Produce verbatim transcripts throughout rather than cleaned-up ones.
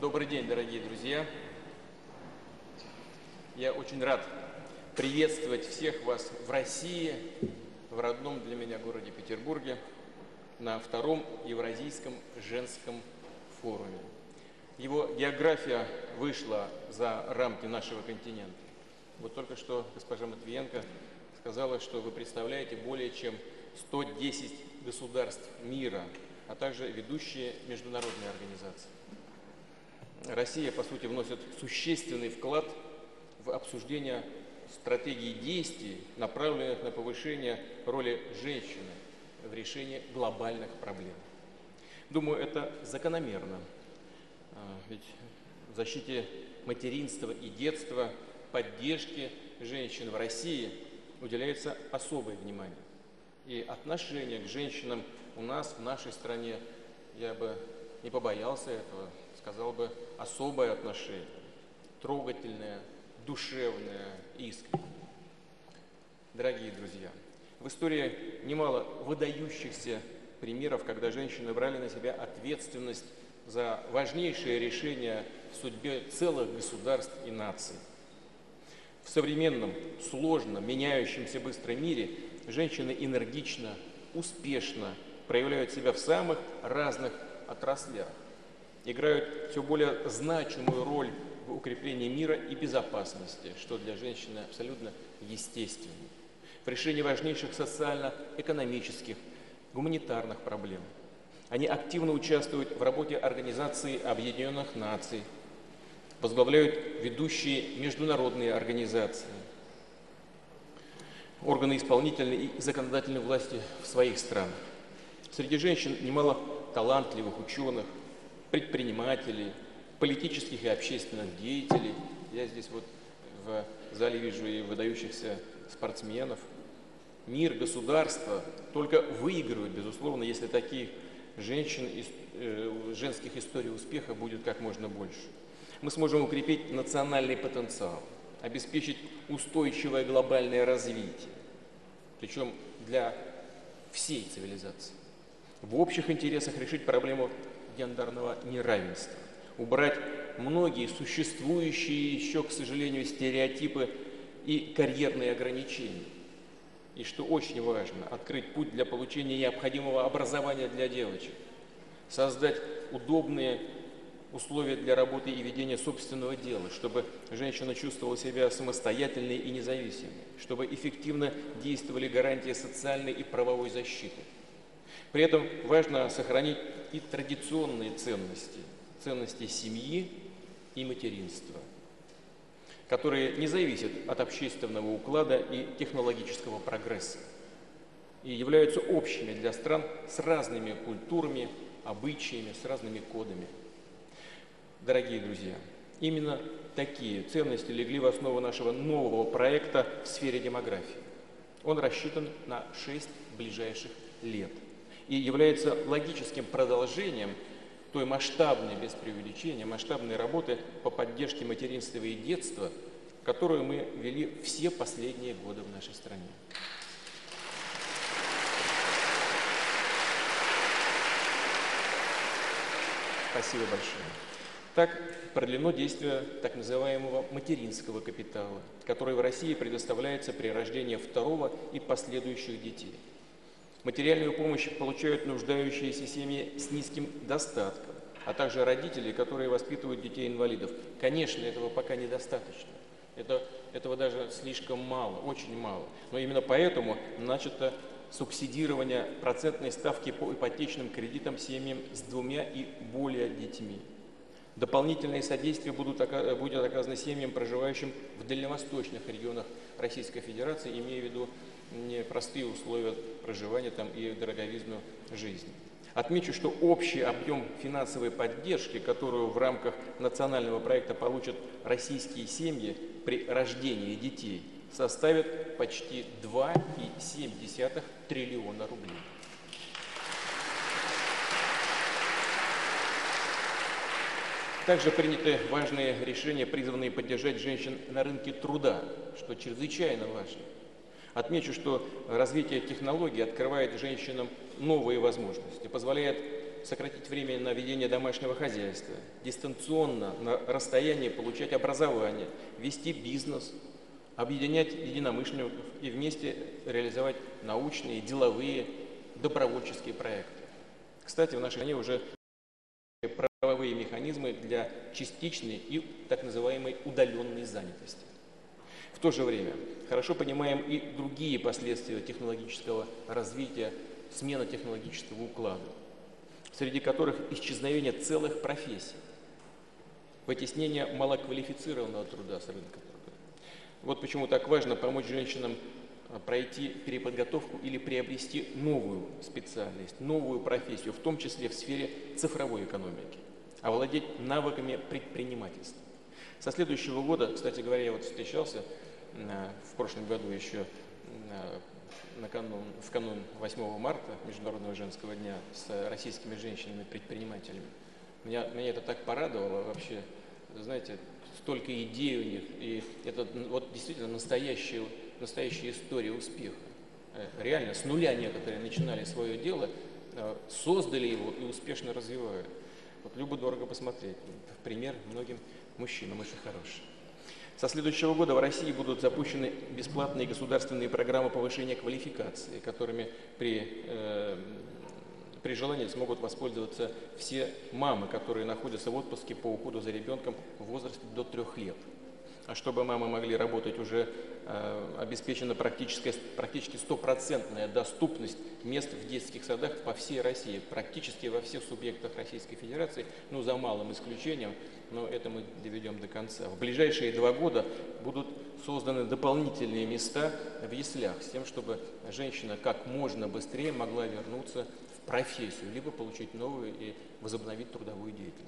Добрый день, дорогие друзья! Я очень рад приветствовать всех вас в России, в родном для меня городе Петербурге, на втором Евразийском женском форуме. Его география вышла за рамки нашего континента. Вот только что госпожа Матвиенко сказала, что вы представляете более чем сто десять государств мира, а также ведущие международные организации. Россия, по сути, вносит существенный вклад в обсуждение стратегии действий, направленных на повышение роли женщины в решении глобальных проблем. Думаю, это закономерно, ведь в защите материнства и детства, поддержке женщин в России уделяется особое внимание. И отношение к женщинам у нас, в нашей стране, я бы не побоялся этого, сказал бы, особое отношение, трогательное, душевное, искреннее. Дорогие друзья, в истории немало выдающихся примеров, когда женщины брали на себя ответственность за важнейшие решения в судьбе целых государств и наций. В современном, сложном, меняющемся быстро мире женщины энергично, успешно проявляют себя в самых разных отраслях, играют все более значимую роль в укреплении мира и безопасности, что для женщины абсолютно естественно, в решении важнейших социально-экономических, гуманитарных проблем. Они активно участвуют в работе Организации Объединенных Наций, возглавляют ведущие международные организации, органы исполнительной и законодательной власти в своих странах. Среди женщин немало талантливых ученых, предпринимателей, политических и общественных деятелей. Я здесь вот в зале вижу и выдающихся спортсменов. Мир, государство только выигрывают, безусловно, если таких женщин, женских историй успеха будет как можно больше. Мы сможем укрепить национальный потенциал, обеспечить устойчивое глобальное развитие, причем для всей цивилизации. В общих интересах решить проблему гендерного неравенства, убрать многие существующие еще, к сожалению, стереотипы и карьерные ограничения. И, что очень важно, открыть путь для получения необходимого образования для девочек, создать удобные условия для работы и ведения собственного дела, чтобы женщина чувствовала себя самостоятельной и независимой, чтобы эффективно действовали гарантии социальной и правовой защиты. При этом важно сохранить и традиционные ценности, ценности семьи и материнства, которые не зависят от общественного уклада и технологического прогресса и являются общими для стран с разными культурами, обычаями, с разными кодами. Дорогие друзья, именно такие ценности легли в основу нашего нового проекта в сфере демографии. Он рассчитан на шесть ближайших лет и является логическим продолжением той масштабной, без преувеличения, масштабной работы по поддержке материнства и детства, которую мы вели все последние годы в нашей стране. Спасибо большое. Так продлено действие так называемого материнского капитала, который в России предоставляется при рождении второго и последующих детей. Материальную помощь получают нуждающиеся семьи с низким достатком, а также родители, которые воспитывают детей-инвалидов. Конечно, этого пока недостаточно. Это, этого даже слишком мало, очень мало. Но именно поэтому начато субсидирование процентной ставки по ипотечным кредитам семьям с двумя и более детьми. Дополнительное содействие будут, будет оказано семьям, проживающим в дальневосточных регионах Российской Федерации, имея в виду непростые условия проживания там и дороговизну жизни. Отмечу, что общий объем финансовой поддержки, которую в рамках национального проекта получат российские семьи при рождении детей, составит почти два и семь десятых триллиона рублей. Также приняты важные решения, призванные поддержать женщин на рынке труда, что чрезвычайно важно. Отмечу, что развитие технологий открывает женщинам новые возможности, позволяет сократить время на ведение домашнего хозяйства, дистанционно, на расстоянии получать образование, вести бизнес, объединять единомышленников и вместе реализовать научные, деловые, добровольческие проекты. Кстати, в нашей стране уже правовые механизмы для частичной и так называемой удаленной занятости. В то же время хорошо понимаем и другие последствия технологического развития, смена технологического уклада, среди которых исчезновение целых профессий, вытеснение малоквалифицированного труда с рынка труда. Вот почему так важно помочь женщинам пройти переподготовку или приобрести новую специальность, новую профессию, в том числе в сфере цифровой экономики, овладеть навыками предпринимательства. Со следующего года, кстати говоря, я вот встречался в прошлом году еще на канун, в канун восьмого марта, Международного женского дня, с российскими женщинами-предпринимателями. Меня, меня это так порадовало вообще, знаете, столько идей у них, и это вот действительно настоящая, настоящая история успеха. Реально, с нуля некоторые начинали свое дело, создали его и успешно развивают. Вот любо-дорого посмотреть, в пример многим мужчинам очень хороший. Со следующего года в России будут запущены бесплатные государственные программы повышения квалификации, которыми при, э, при желании смогут воспользоваться все мамы, которые находятся в отпуске по уходу за ребенком в возрасте до трех лет. А чтобы мамы могли работать, уже э, обеспечена практически, практически стопроцентная доступность мест в детских садах по всей России, практически во всех субъектах Российской Федерации, ну за малым исключением, но это мы доведем до конца. В ближайшие два года будут созданы дополнительные места в яслях, с тем, чтобы женщина как можно быстрее могла вернуться в профессию, либо получить новую и возобновить трудовую деятельность.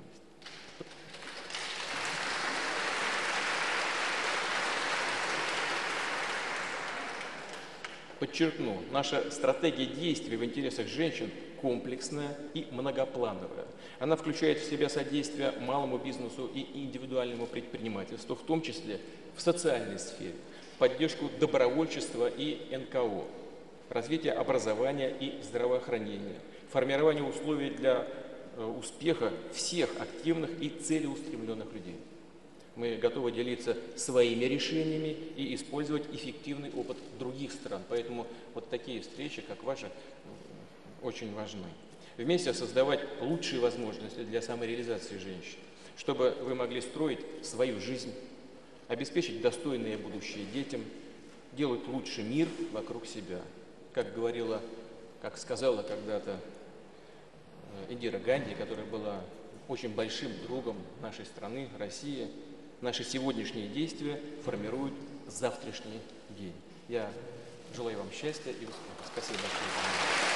Подчеркну, наша стратегия действий в интересах женщин комплексная и многоплановая. Она включает в себя содействие малому бизнесу и индивидуальному предпринимательству, в том числе в социальной сфере, поддержку добровольчества и эн ка о, развитие образования и здравоохранения, формирование условий для успеха всех активных и целеустремленных людей. Мы готовы делиться своими решениями и использовать эффективный опыт других стран. Поэтому вот такие встречи, как ваша, очень важны. Вместе создавать лучшие возможности для самореализации женщин, чтобы вы могли строить свою жизнь, обеспечить достойное будущее детям, делать лучший мир вокруг себя. Как говорила, как сказала когда-то Индира Ганди, которая была очень большим другом нашей страны, России, наши сегодняшние действия формируют завтрашний день. Я желаю вам счастья и успеха. Спасибо большое.